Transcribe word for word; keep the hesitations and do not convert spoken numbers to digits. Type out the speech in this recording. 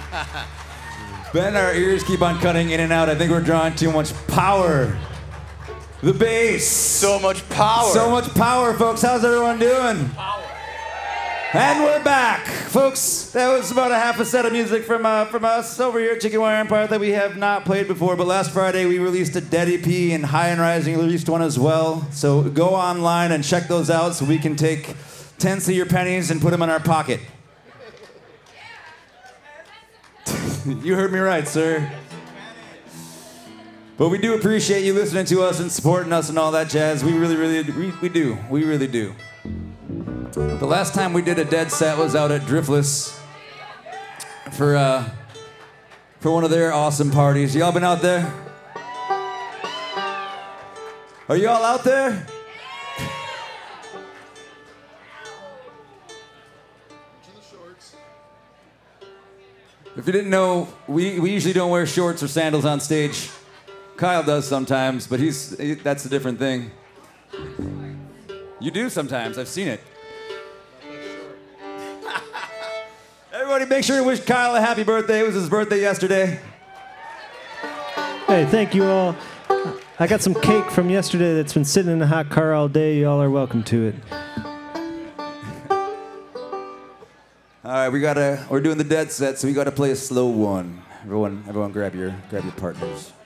Ben, our ears keep on cutting in and out. I think we're drawing too much power. The bass. So much power. So much power, folks. How's everyone doing? Power. And we're back, folks. That was about a half a set of music from uh, from us over here at Chicken Wire Empire that we have not played before. But last Friday we released a Dead E P, and High and Rising released one as well. So go online and check those out so we can take tenths of your pennies and put them in our pocket. You heard me right, sir. But we do appreciate you listening to us and supporting us and all that jazz. We really, really, we, we do. We really do. The last time we did a Dead set was out at Driftless for uh, for one of their awesome parties. Y'all been out there? Are you all out there? If you didn't know, we, we usually don't wear shorts or sandals on stage. Kyle does sometimes, but he's he, that's a different thing. You do sometimes. I've seen it. Everybody make sure to wish Kyle a happy birthday. It was his birthday yesterday. Hey, thank you all. I got some cake from yesterday that's been sitting in the hot car all day. Y'all are welcome to it. All right, we gotta. We're doing the Dead set, so we gotta play a slow one. Everyone, everyone, grab your grab your partners.